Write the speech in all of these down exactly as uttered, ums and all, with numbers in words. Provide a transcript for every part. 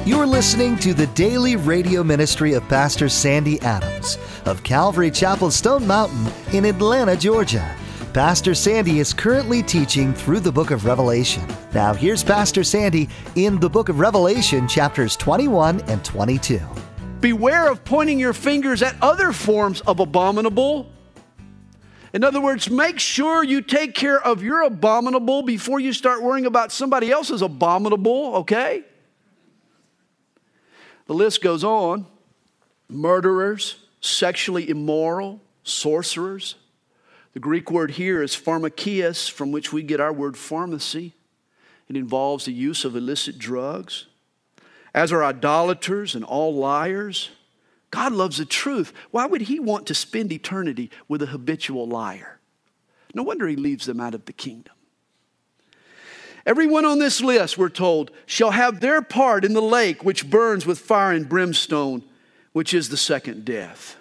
You're listening to the daily radio ministry of Pastor Sandy Adams of Calvary Chapel Stone Mountain in Atlanta, Georgia. Pastor Sandy is currently teaching through the book of Revelation. Now here's Pastor Sandy in the book of Revelation, chapters twenty-one and twenty-two. Beware of pointing your fingers at other forms of abominable. In other words, make sure you take care of your abominable before you start worrying about somebody else's abominable, okay? The list goes on. Murderers, sexually immoral, sorcerers. The Greek word here is pharmakias, from which we get our word pharmacy. It involves the use of illicit drugs. As are idolaters and all liars. God loves the truth. Why would He want to spend eternity with a habitual liar? No wonder He leaves them out of the kingdom. Everyone on this list, we're told, shall have their part in the lake which burns with fire and brimstone, which is the second death.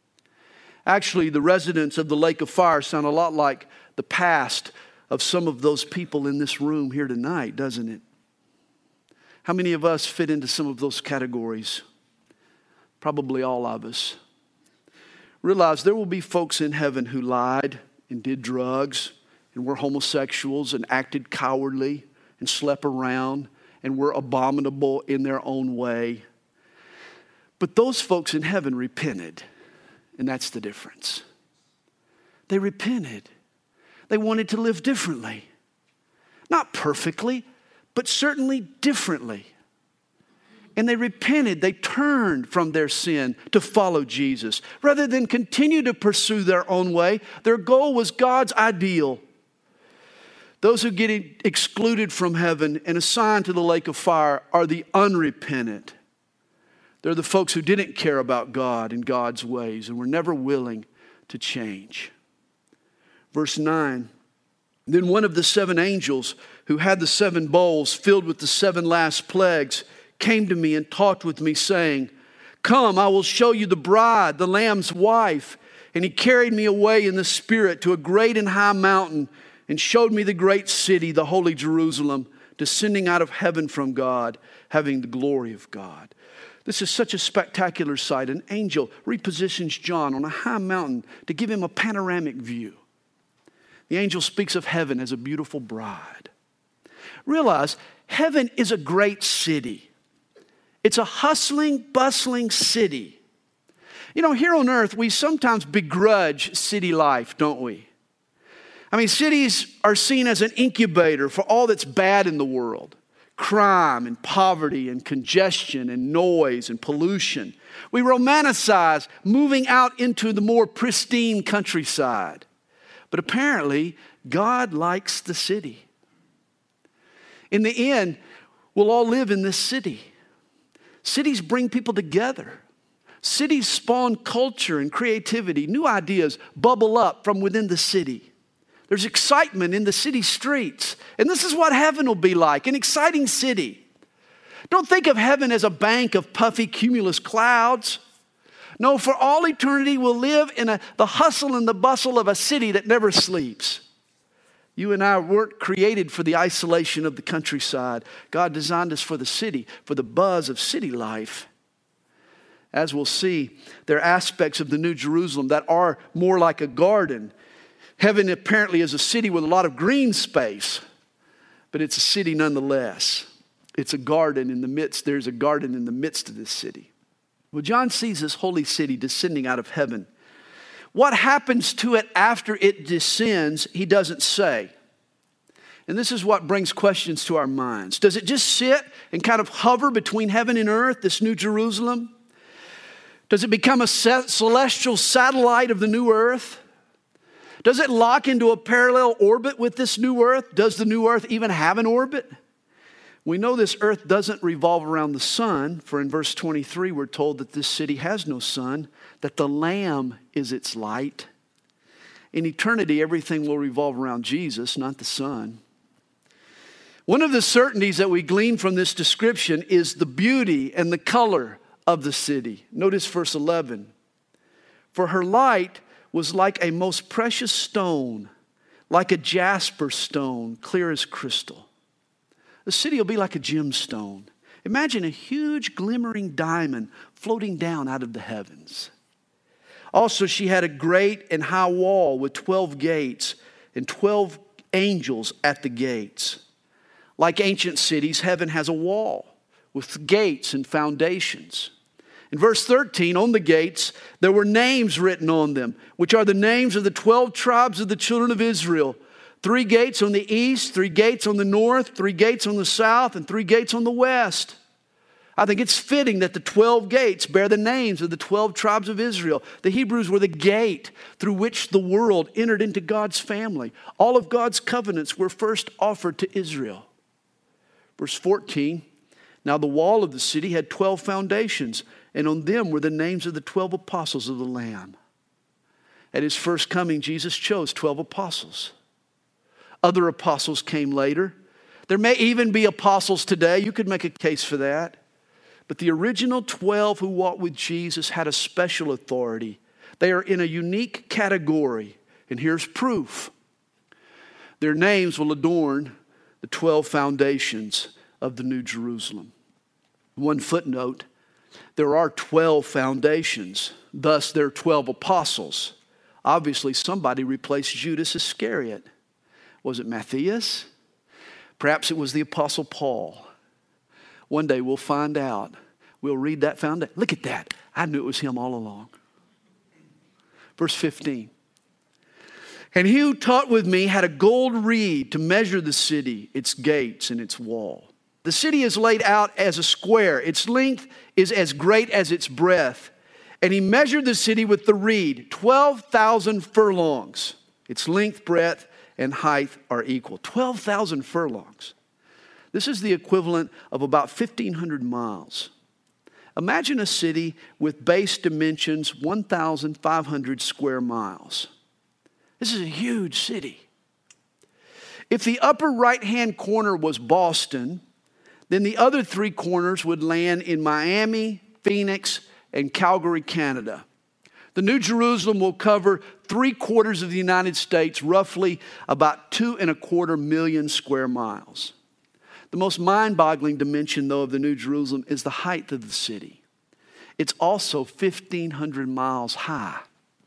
Actually, the residents of the lake of fire sound a lot like the past of some of those people in this room here tonight, doesn't it? How many of us fit into some of those categories? Probably all of us. Realize there will be folks in heaven who lied and did drugs and were homosexuals and acted cowardly and slept around and were abominable in their own way. But those folks in heaven repented, and that's the difference. They repented. They wanted to live differently. Not perfectly, but certainly differently. And they repented. They turned from their sin to follow Jesus. Rather than continue to pursue their own way, their goal was God's ideal. Those who get excluded from heaven and assigned to the lake of fire are the unrepentant. They're the folks who didn't care about God and God's ways and were never willing to change. Verse nine, then one of the seven angels who had the seven bowls filled with the seven last plagues came to me and talked with me, saying, come, I will show you the bride, the Lamb's wife. And he carried me away in the Spirit to a great and high mountain and showed me the great city, the holy Jerusalem, descending out of heaven from God, having the glory of God. This is such a spectacular sight. An angel repositions John on a high mountain to give him a panoramic view. The angel speaks of heaven as a beautiful bride. Realize, heaven is a great city. It's a hustling, bustling city. You know, here on earth, we sometimes begrudge city life, don't we? I mean, cities are seen as an incubator for all that's bad in the world. Crime and poverty and congestion and noise and pollution. We romanticize moving out into the more pristine countryside. But apparently, God likes the city. In the end, we'll all live in this city. Cities bring people together. Cities spawn culture and creativity. New ideas bubble up from within the city. There's excitement in the city streets. And this is what heaven will be like, an exciting city. Don't think of heaven as a bank of puffy cumulus clouds. No, for all eternity we'll live in a, the hustle and the bustle of a city that never sleeps. You and I weren't created for the isolation of the countryside. God designed us for the city, for the buzz of city life. As we'll see, there are aspects of the New Jerusalem that are more like a garden. Heaven apparently is a city with a lot of green space, but it's a city nonetheless. It's a garden in the midst, there's a garden in the midst of this city. Well, John sees this holy city descending out of heaven. What happens to it after it descends, he doesn't say. And this is what brings questions to our minds. Does it just sit and kind of hover between heaven and earth, this New Jerusalem? Does it become a celestial satellite of the new earth? Does it lock into a parallel orbit with this new earth? Does the new earth even have an orbit? We know this earth doesn't revolve around the sun, for in verse twenty-three we're told that this city has no sun, that the Lamb is its light. In eternity, everything will revolve around Jesus, not the sun. One of the certainties that we glean from this description is the beauty and the color of the city. Notice verse eleven. For her light was like a most precious stone, like a jasper stone, clear as crystal. The city will be like a gemstone. Imagine a huge glimmering diamond floating down out of the heavens. Also, she had a great and high wall with twelve gates and twelve angels at the gates. Like ancient cities, heaven has a wall with gates and foundations. In verse thirteen, on the gates, there were names written on them, which are the names of the twelve tribes of the children of Israel. Three gates on the east, three gates on the north, three gates on the south, and three gates on the west. I think it's fitting that the twelve gates bear the names of the twelve tribes of Israel. The Hebrews were the gate through which the world entered into God's family. All of God's covenants were first offered to Israel. Verse fourteen, now the wall of the city had twelve foundations, and on them were the names of the twelve apostles of the Lamb. At his first coming, Jesus chose twelve apostles. Other apostles came later. There may even be apostles today. You could make a case for that. But the original twelve who walked with Jesus had a special authority. They are in a unique category. And here's proof. Their names will adorn the twelve foundations of the New Jerusalem. One footnote, there are twelve foundations. Thus, there are twelve apostles. Obviously, somebody replaced Judas Iscariot. Was it Matthias? Perhaps it was the Apostle Paul. One day we'll find out. We'll read that foundation. Look at that. I knew it was him all along. Verse fifteen. And he who taught with me had a gold reed to measure the city, its gates, and its wall. The city is laid out as a square. Its length is as great as its breadth. And he measured the city with the reed, twelve thousand furlongs. Its length, breadth, and height are equal. twelve thousand furlongs. This is the equivalent of about fifteen hundred miles. Imagine a city with base dimensions one thousand five hundred square miles. This is a huge city. If the upper right-hand corner was Boston, then the other three corners would land in Miami, Phoenix, and Calgary, Canada. The New Jerusalem will cover three quarters of the United States, roughly about two and a quarter million square miles. The most mind-boggling dimension, though, of the New Jerusalem is the height of the city. It's also fifteen hundred miles high.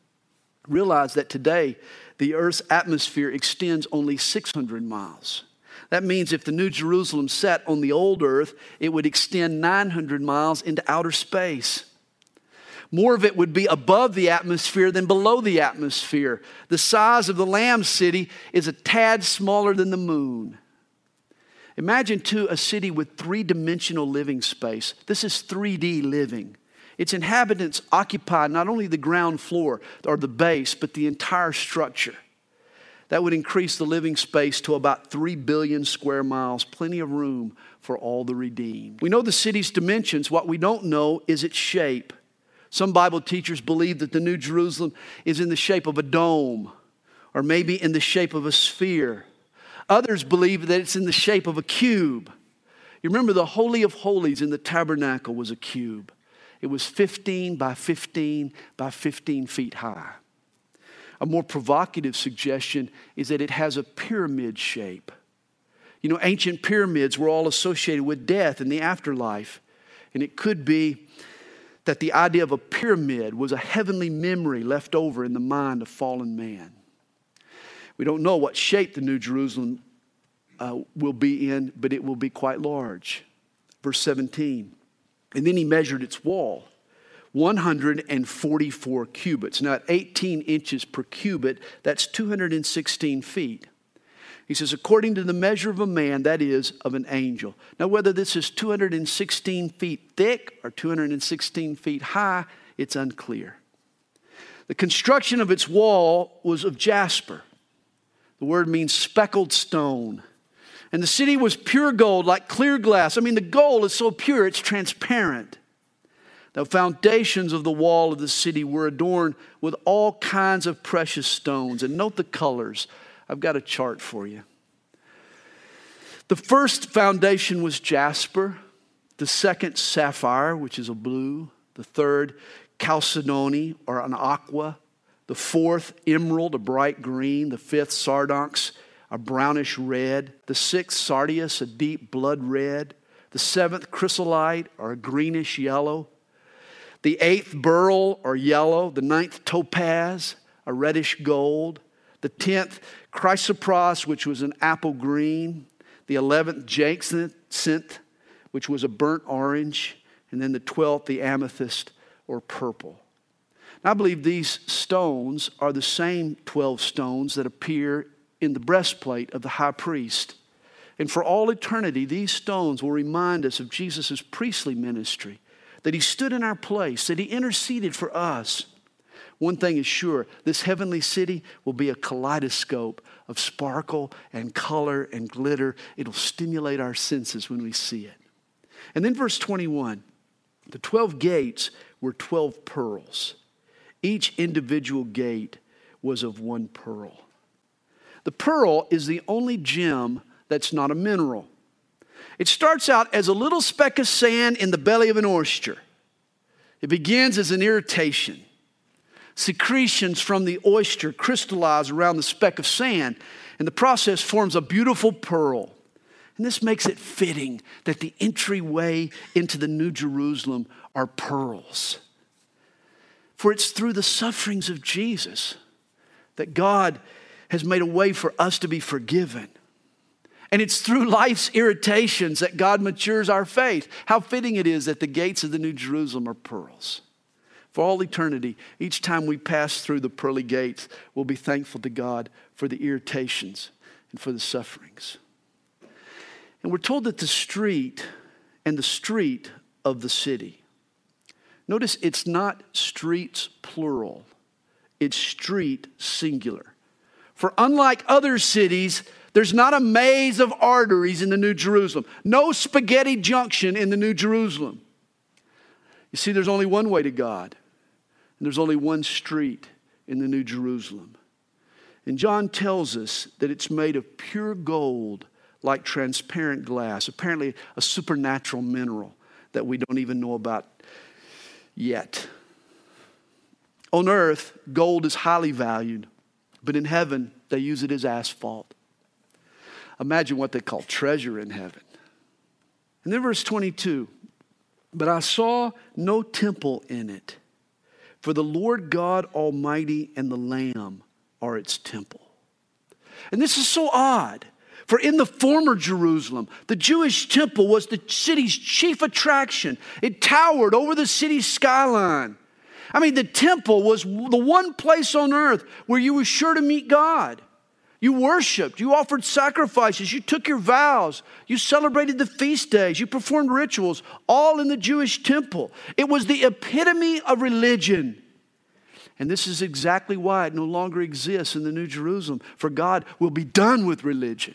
Realize that today, the Earth's atmosphere extends only six hundred miles. That means if the New Jerusalem sat on the old Earth, it would extend nine hundred miles into outer space. More of it would be above the atmosphere than below the atmosphere. The size of the Lamb city is a tad smaller than the moon. Imagine, too, a city with three-dimensional living space. This is three D living. Its inhabitants occupy not only the ground floor or the base, but the entire structure. That would increase the living space to about three billion square miles, plenty of room for all the redeemed. We know the city's dimensions. What we don't know is its shape. Some Bible teachers believe that the New Jerusalem is in the shape of a dome, or maybe in the shape of a sphere. Others believe that it's in the shape of a cube. You remember the Holy of Holies in the tabernacle was a cube. It was fifteen by fifteen by fifteen feet high. A more provocative suggestion is that it has a pyramid shape. You know, ancient pyramids were all associated with death and the afterlife. And it could be that the idea of a pyramid was a heavenly memory left over in the mind of fallen man. We don't know what shape the New Jerusalem uh, will be in, but it will be quite large. Verse seventeen. And then he measured its wall, one hundred forty-four cubits. Now at eighteen inches per cubit, that's two hundred sixteen feet. He says, according to the measure of a man, that is, of an angel. Now whether this is two hundred sixteen feet thick or two hundred sixteen feet high, it's unclear. The construction of its wall was of jasper. The word means speckled stone. And the city was pure gold, like clear glass. I mean, the gold is so pure, it's transparent. The foundations of the wall of the city were adorned with all kinds of precious stones. And note the colors. I've got a chart for you. The first foundation was jasper. The second, sapphire, which is a blue. The third, chalcedony, or an aqua. The fourth, emerald, a bright green. The fifth, sardonyx, a brownish red. The sixth, sardius, a deep blood red. The seventh chrysolite, or a greenish yellow. The eighth beryl, or yellow. The ninth topaz, a reddish gold. The tenth chrysoprase, which was an apple green. The eleventh jacinth, which was a burnt orange. And then the twelfth, the amethyst, or purple. Now, I believe these stones are the same twelve stones that appear in the breastplate of the high priest. And for all eternity, these stones will remind us of Jesus' priestly ministry, that he stood in our place, that he interceded for us. One thing is sure, this heavenly city will be a kaleidoscope of sparkle and color and glitter. It'll stimulate our senses when we see it. And then verse twenty-one, the twelve gates were twelve pearls. Each individual gate was of one pearl. The pearl is the only gem that's not a mineral. It starts out as a little speck of sand in the belly of an oyster. It begins as an irritation. Secretions from the oyster crystallize around the speck of sand, and the process forms a beautiful pearl. And this makes it fitting that the entryway into the New Jerusalem are pearls. For it's through the sufferings of Jesus that God has made a way for us to be forgiven. And it's through life's irritations that God matures our faith. How fitting it is that the gates of the New Jerusalem are pearls. For all eternity, each time we pass through the pearly gates, we'll be thankful to God for the irritations and for the sufferings. And we're told that the street and the street of the city. Notice it's not streets plural. It's street singular. For unlike other cities, there's not a maze of arteries in the New Jerusalem. No spaghetti junction in the New Jerusalem. You see, there's only one way to God. And there's only one street in the New Jerusalem. And John tells us that it's made of pure gold, like transparent glass. Apparently a supernatural mineral that we don't even know about yet. On earth, gold is highly valued. But in heaven, they use it as asphalt. Imagine what they call treasure in heaven. And then verse twenty-two. But I saw no temple in it, for the Lord God Almighty and the Lamb are its temple. And this is so odd. For in the former Jerusalem, the Jewish temple was the city's chief attraction. It towered over the city's skyline. I mean, the temple was the one place on earth where you were sure to meet God. You worshiped, you offered sacrifices, you took your vows, you celebrated the feast days, you performed rituals, all in the Jewish temple. It was the epitome of religion. And this is exactly why it no longer exists in the New Jerusalem, for God will be done with religion.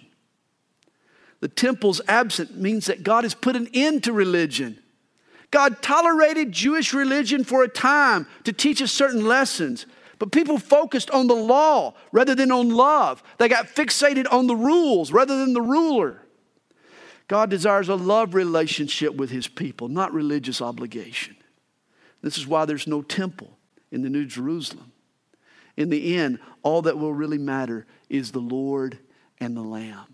The temple's absent means that God has put an end to religion. God tolerated Jewish religion for a time to teach us certain lessons. But people focused on the law rather than on love. They got fixated on the rules rather than the ruler. God desires a love relationship with his people, not religious obligation. This is why there's no temple in the New Jerusalem. In the end, all that will really matter is the Lord and the Lamb.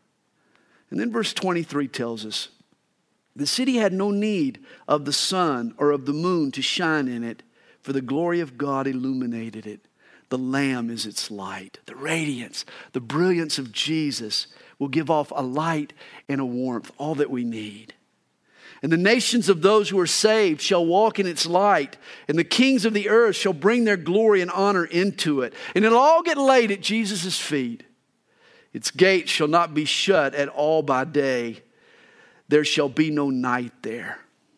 And then verse twenty-three tells us, the city had no need of the sun or of the moon to shine in it, for the glory of God illuminated it. The Lamb is its light. The radiance, the brilliance of Jesus will give off a light and a warmth, all that we need. And the nations of those who are saved shall walk in its light, and the kings of the earth shall bring their glory and honor into it. And it'll all get laid at Jesus' feet. Its gates shall not be shut at all by day. There shall be no night there.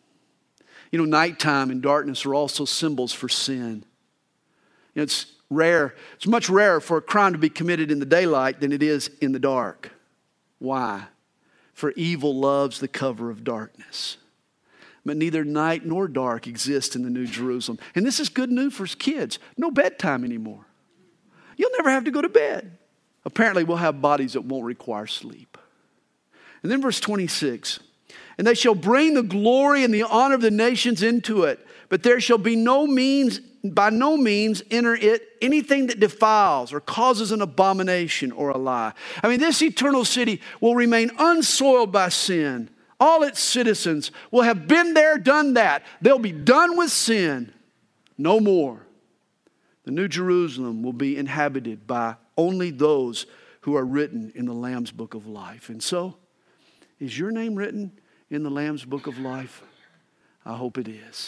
You know, nighttime and darkness are also symbols for sin. You know, it's rare, it's much rarer for a crime to be committed in the daylight than it is in the dark. Why? For evil loves the cover of darkness. But neither night nor dark exist in the New Jerusalem. And this is good news for kids. No bedtime anymore. You'll never have to go to bed. Apparently we'll have bodies that won't require sleep. And then verse twenty-six. And they shall bring the glory and the honor of the nations into it. But there shall be no means, by no means enter it anything that defiles or causes an abomination or a lie. I mean, this eternal city will remain unsoiled by sin, all its citizens will have been there, done that. They'll be done with sin. No more. The New Jerusalem will be inhabited by only those who are written in the Lamb's Book of Life. And so, is your name written in the Lamb's Book of Life? I hope it is.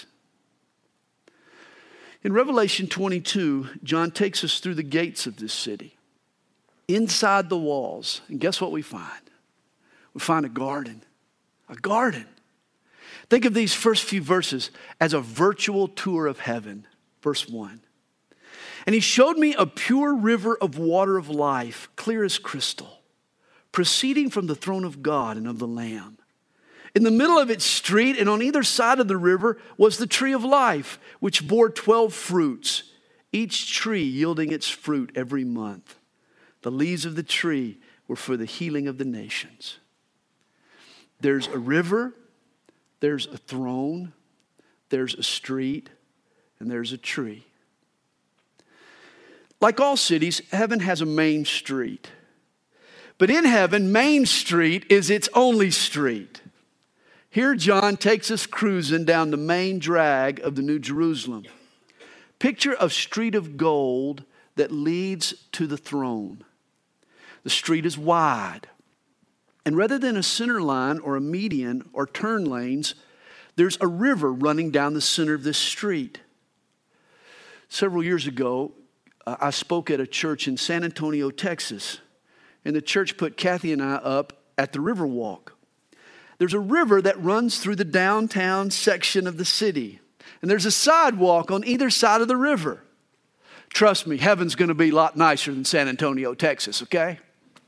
In Revelation twenty-two, John takes us through the gates of this city. Inside the walls, and guess what we find? We find a garden. A garden. Think of these first few verses as a virtual tour of heaven. Verse one. And he showed me a pure river of water of life, clear as crystal, proceeding from the throne of God and of the Lamb. In the middle of its street and on either side of the river was the tree of life, which bore twelve fruits, each tree yielding its fruit every month. The leaves of the tree were for the healing of the nations. There's a river, there's a throne, there's a street, and there's a tree. Like all cities, heaven has a main street. But in heaven, Main Street is its only street. Here John takes us cruising down the main drag of the New Jerusalem. Picture a street of gold that leads to the throne. The street is wide. And rather than a center line or a median or turn lanes, there's a river running down the center of this street. Several years ago, uh, I spoke at a church in San Antonio, Texas. And the church put Kathy and I up at the river walk. There's a river that runs through the downtown section of the city. And there's a sidewalk on either side of the river. Trust me, heaven's going to be a lot nicer than San Antonio, Texas, okay?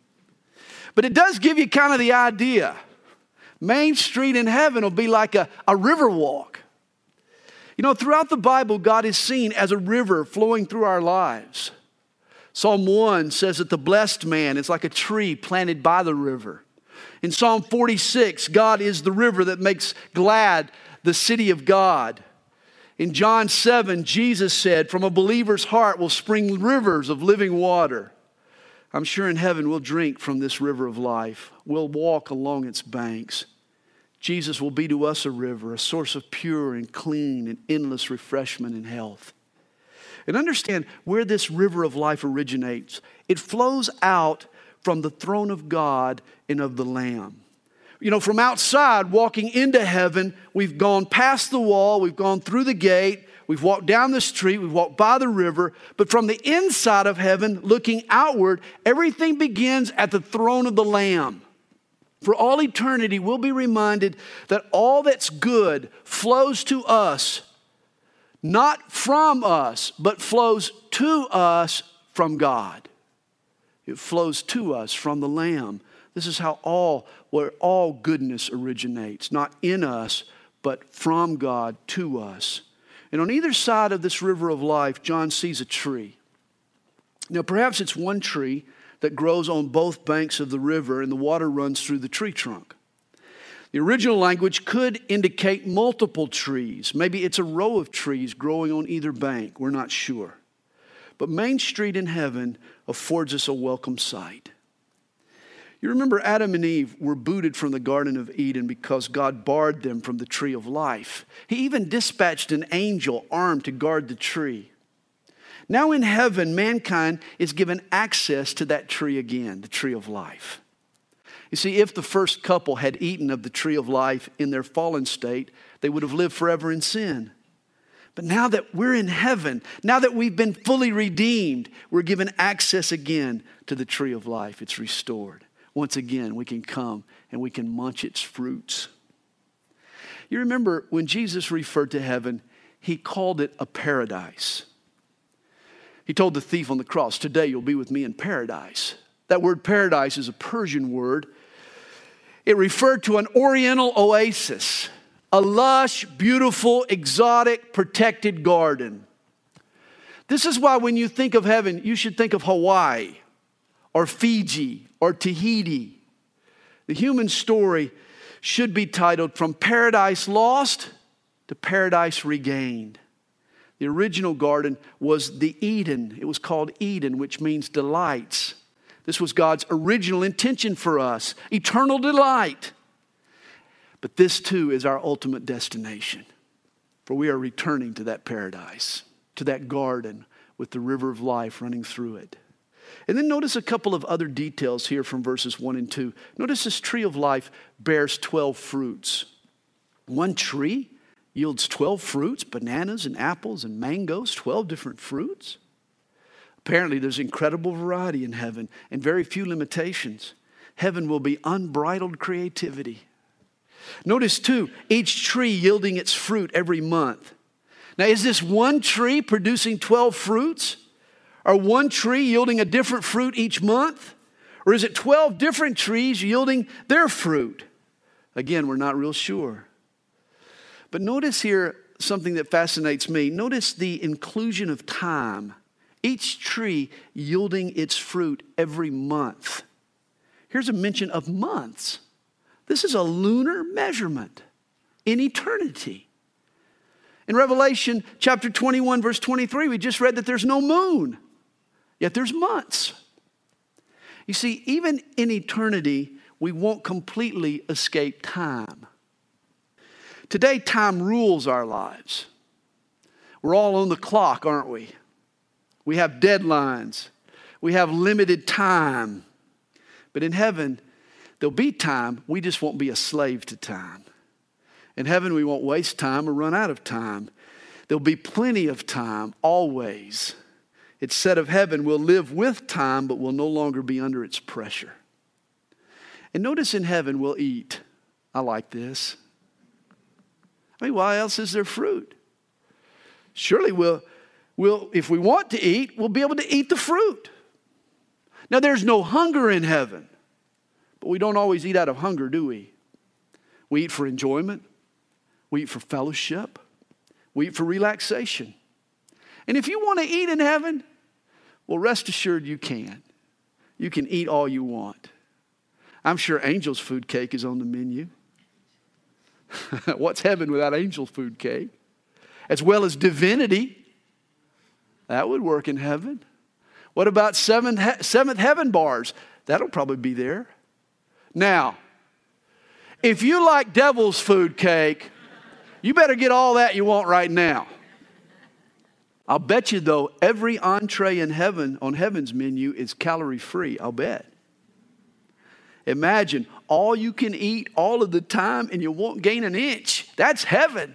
But it does give you kind of the idea. Main Street in heaven will be like a, a river walk. You know, throughout the Bible, God is seen as a river flowing through our lives. Psalm one says that the blessed man is like a tree planted by the river. In Psalm forty-six, God is the river that makes glad the city of God. In John seven, Jesus said, from a believer's heart will spring rivers of living water. I'm sure in heaven we'll drink from this river of life. We'll walk along its banks. Jesus will be to us a river, a source of pure and clean and endless refreshment and health. And understand where this river of life originates. It flows out from the throne of God and of the Lamb. You know, from outside, walking into heaven, we've gone past the wall, we've gone through the gate, we've walked down the street, we've walked by the river. But from the inside of heaven, looking outward, everything begins at the throne of the Lamb. For all eternity, we'll be reminded that all that's good flows to us, not from us, but flows to us from God. It flows to us from the Lamb. This is how all, where all goodness originates, not in us, but from God to us. And on either side of this river of life, John sees a tree. Now, perhaps it's one tree that grows on both banks of the river and the water runs through the tree trunk. The original language could indicate multiple trees. Maybe it's a row of trees growing on either bank. We're not sure. But Main Street in heaven affords us a welcome sight. You remember Adam and Eve were booted from the Garden of Eden because God barred them from the tree of life. He even dispatched an angel armed to guard the tree. Now in heaven, mankind is given access to that tree again, the tree of life. You see, if the first couple had eaten of the tree of life in their fallen state, they would have lived forever in sin. But now that we're in heaven, now that we've been fully redeemed, we're given access again to the tree of life. It's restored. Once again, we can come and we can munch its fruits. You remember when Jesus referred to heaven, he called it a paradise. He told the thief on the cross, today you'll be with me in paradise. That word paradise is a Persian word. It referred to an oriental oasis, a lush, beautiful, exotic, protected garden. This is why when you think of heaven, you should think of Hawaii or Fiji or Tahiti. The human story should be titled From Paradise Lost to Paradise Regained. The original garden was the Eden. It was called Eden, which means delights. This was God's original intention for us, eternal delight. But this too is our ultimate destination. For we are returning to that paradise, to that garden with the river of life running through it. And then notice a couple of other details here from verses one and two. Notice this tree of life bears twelve fruits. One tree yields twelve fruits, bananas and apples and mangoes, twelve different fruits. Apparently there's incredible variety in heaven and very few limitations. Heaven will be unbridled creativity. Notice too, each tree yielding its fruit every month. Now, is this one tree producing twelve fruits? Or one tree yielding a different fruit each month? Or is it twelve different trees yielding their fruit? Again, we're not real sure. But notice here something that fascinates me. Notice the inclusion of time. Each tree yielding its fruit every month. Here's a mention of months. This is a lunar measurement in eternity. In Revelation chapter twenty-one, verse twenty-three, we just read that there's no moon, yet there's months. You see, even in eternity, we won't completely escape time. Today, time rules our lives. We're all on the clock, aren't we? We have deadlines. We have limited time. But in heaven, there'll be time. We just won't be a slave to time. In heaven, we won't waste time or run out of time. There'll be plenty of time, always. It's said of heaven, we'll live with time, but we'll no longer be under its pressure. And notice in heaven, we'll eat. I like this. I mean, why else is there fruit? Surely we'll, we'll, if we want to eat, we'll be able to eat the fruit. Now, there's no hunger in heaven, but we don't always eat out of hunger, do we? We eat for enjoyment. We eat for fellowship. We eat for relaxation. And if you want to eat in heaven, well, rest assured you can. You can eat all you want. I'm sure Angel's food cake is on the menu. What's heaven without angel food cake? As well as divinity. That would work in heaven. What about seventh, seventh heaven bars? That'll probably be there. Now, if you like devil's food cake, you better get all that you want right now. I'll bet you, though, every entree in heaven on heaven's menu is calorie free. I'll bet. Imagine all you can eat all of the time and you won't gain an inch. That's heaven.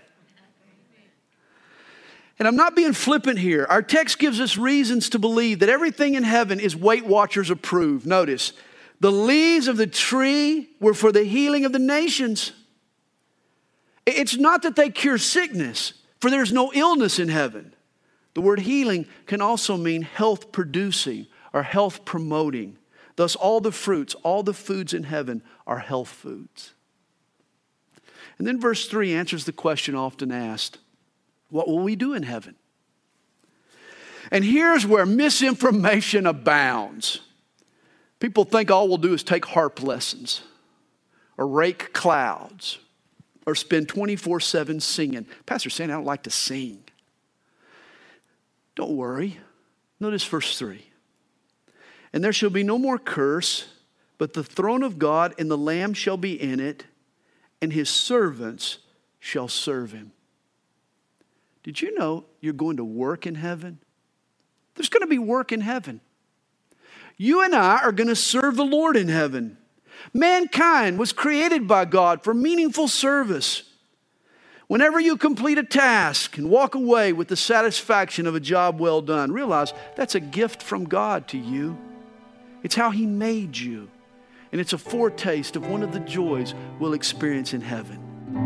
And I'm not being flippant here. Our text gives us reasons to believe that everything in heaven is Weight Watchers approved. Notice, the leaves of the tree were for the healing of the nations. It's not that they cure sickness, for there's no illness in heaven. The word healing can also mean health producing or health promoting. Thus, all the fruits, all the foods in heaven are health foods. And then verse three answers the question often asked, what will we do in heaven? And here's where misinformation abounds. People think all we'll do is take harp lessons or rake clouds or spend twenty-four seven singing. Pastor Sandy, I don't like to sing. Don't worry. Notice verse three. And there shall be no more curse, but the throne of God and the Lamb shall be in it, and his servants shall serve him. Did you know you're going to work in heaven? There's going to be work in heaven. You and I are going to serve the Lord in heaven. Mankind was created by God for meaningful service. Whenever you complete a task and walk away with the satisfaction of a job well done, realize that's a gift from God to you. It's how he made you. And it's a foretaste of one of the joys we'll experience in heaven.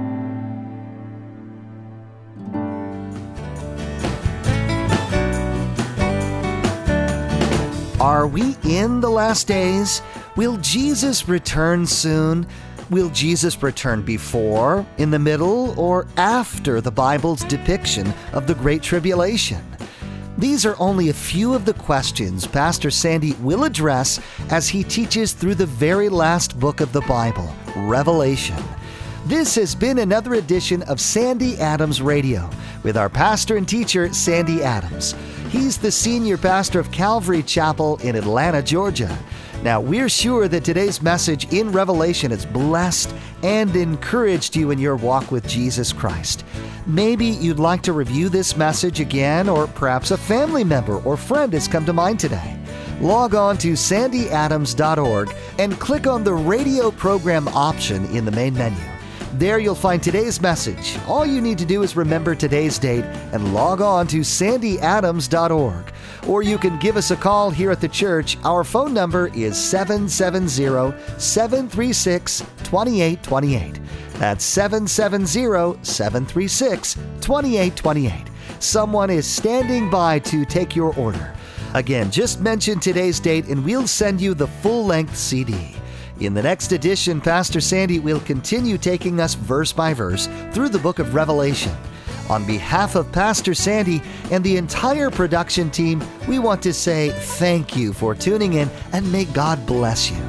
Are we in the last days? Will Jesus return soon? Will Jesus return before, in the middle, or after the Bible's depiction of the Great Tribulation? These are only a few of the questions Pastor Sandy will address as he teaches through the very last book of the Bible, Revelation. This has been another edition of Sandy Adams Radio with our pastor and teacher, Sandy Adams. He's the senior pastor of Calvary Chapel in Atlanta, Georgia. Now, we're sure that today's message in Revelation has blessed and encouraged you in your walk with Jesus Christ. Maybe you'd like to review this message again, or perhaps a family member or friend has come to mind today. Log on to sandy adams dot org and click on the radio program option in the main menu. There you'll find today's message. All you need to do is remember today's date and log on to sandy adams dot org. Or you can give us a call here at the church. Our phone number is seven seven zero, seven three six, two eight two eight. That's seven seven zero, seven three six, two eight two eight. Someone is standing by to take your order. Again, just mention today's date and we'll send you the full-length C D. In the next edition, Pastor Sandy will continue taking us verse by verse through the book of Revelation. On behalf of Pastor Sandy and the entire production team, we want to say thank you for tuning in and may God bless you.